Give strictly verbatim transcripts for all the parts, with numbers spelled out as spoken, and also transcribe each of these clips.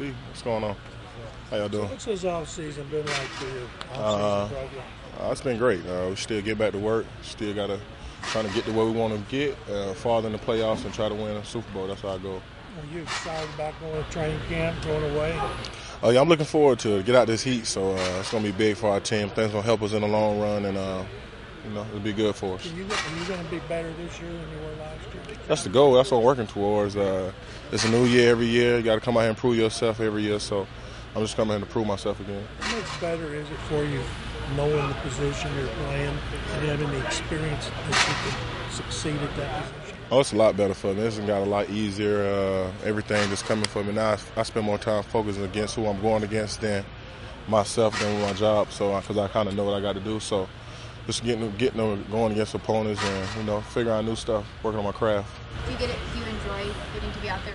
B, what's going on? How y'all doing? What's this offseason been like for you? Uh, Offseason program? uh, it's been great. Uh, we still get back to work. Still got to trying to get to where we want to get, uh, farther in the playoffs and try to win a Super Bowl. That's our goal. Are you excited about going to training camp, going away? Uh, yeah, I'm looking forward to it. Get out this heat, so uh, it's going to be big for our team. Things going to help us in the long run, and uh, you know, it'll be good for us. Are you, are you going to be better this year than you were last year? That's the goal. That's what I'm working towards. Uh, it's a new year every year. You got to come out here and prove yourself every year. So I'm just coming here to prove myself again. How much better is it for you knowing the position you're playing and having the experience that you can succeed at that position? Oh, it's a lot better for me. It's got a lot easier. Uh, everything just coming for me now. I, I spend more time focusing against who I'm going against than myself than my job. So because I, I kind of know what I got to do. So just getting getting going against opponents and you know figuring out new stuff, working on my craft. Do you get it? Do you enjoy getting to be out there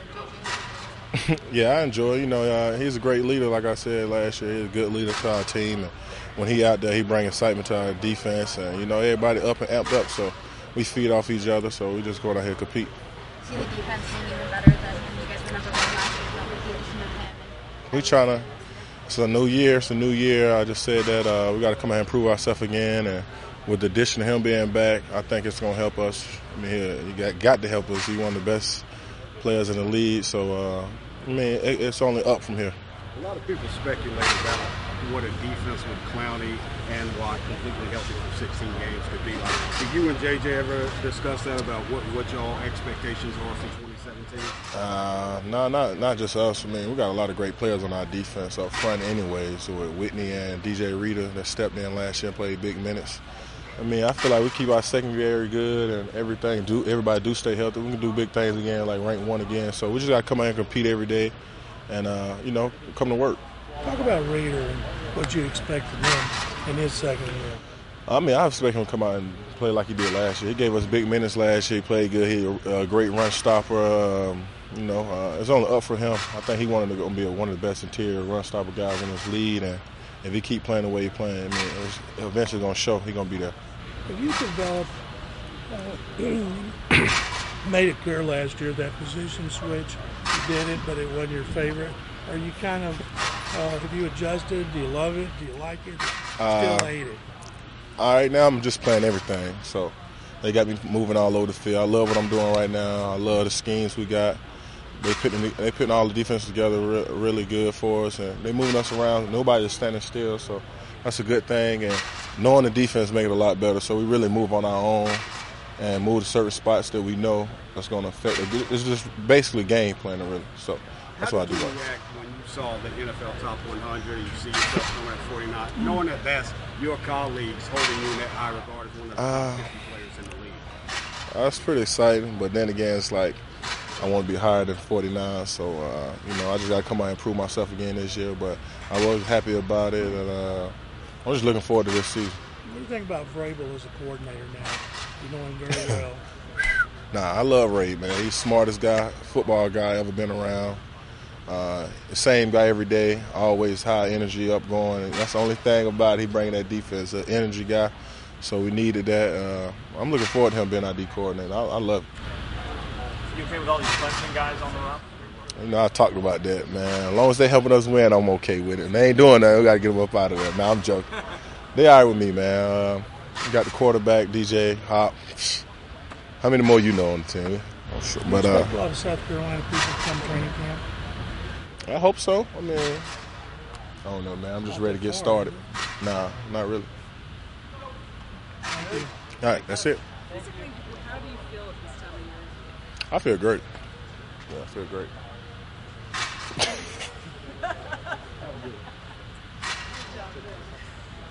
with J J? Yeah, I enjoy. You know, uh, he's a great leader. Like I said last year, he's a good leader to our team. And when he out there, he brings excitement to our defense, and you know everybody up and amped up. So we feed off each other. So we just go out here and compete. See the defense being even better than you guys remember from last year with the addition of him. We trying to. It's a new year. It's a new year. I just said that uh, we got to come out and prove ourselves again, and with the addition of him being back, I think it's going to help us. I mean, he, he got, got to help us. He's one of the best players in the league. So, uh, I mean, it, it's only up from here. A lot of people speculate about what a defense with Clowney and Watt completely healthy for sixteen games could be like. Did you and J J ever discuss that about what, what y'all expectations are for twenty seventeen? Uh, no, not not just us. I mean, we got a lot of great players on our defense up front anyways, with Whitney and D J Reader that stepped in last year and played big minutes. I mean, I feel like we keep our secondary good and everything. Do everybody do stay healthy. We can do big things again, like rank one again. So we just got to come out and compete every day and, uh, you know, come to work. Talk about Reader and what you expect from him in his second year. I mean, I expect him to come out and play like he did last year. He gave us big minutes last year. He played good. He a, a great run stopper. Um, you know, uh, it's only up for him. I think he wanted to go be one of the best interior run stopper guys in this league. And if he keep playing the way he's playing, I mean, it's eventually going to show he's going to be there. Have you developed, uh, made it clear last year that position switch, you did it, but it wasn't your favorite? Are you kind of, uh, have you adjusted? Do you love it? Do you like it? Still Uh, hate it? All right, now I'm just playing everything. So they got me moving all over the field. I love what I'm doing right now. I love the schemes we got. They putting they putting all the defense together re- really good for us, and they moving us around. Nobody's standing still, so that's a good thing. And knowing the defense make it a lot better. So we really move on our own and move to certain spots that we know that's going to affect it. It's just basically game planning, really. So that's How what I did do. you react when you saw the N F L Top one hundred, you see yourself somewhere at forty-nine, knowing that that's your colleagues holding you in that high regard as one of the Uh, top fifty players in the league? That's pretty exciting, but then again, it's like I want to be higher than forty-nine, so uh, you know I just got to come out and prove myself again this year. But I was happy about it, and uh, I'm just looking forward to this season. What do you think about Vrabel as a coordinator now? You know him very well. Nah, I love Ray, man. He's the smartest guy, football guy ever been around. Uh, the same guy every day, always high energy, up going. And that's the only thing about it. He bringing that defense, an energy guy. So we needed that. Uh, I'm looking forward to him being our D coordinator. I, I love it. You okay with all these Clemson guys on the run? You know, I talked about that, man. As long as they helping us win, I'm okay with it. And they ain't doing that. We got to get them up out of there. Now I'm joking. They all right with me, man. Uh, we got the quarterback, D J, Hop. How many more you know on the team? Sure. But Do you uh, expect a lot of South Carolina people to come training camp? I hope so. I mean, I don't know, man. I'm just ready to get started. Nah, not really. Thank you. All right, that's it. Basically, how do you feel at this time of year? I feel great. Yeah, I feel great.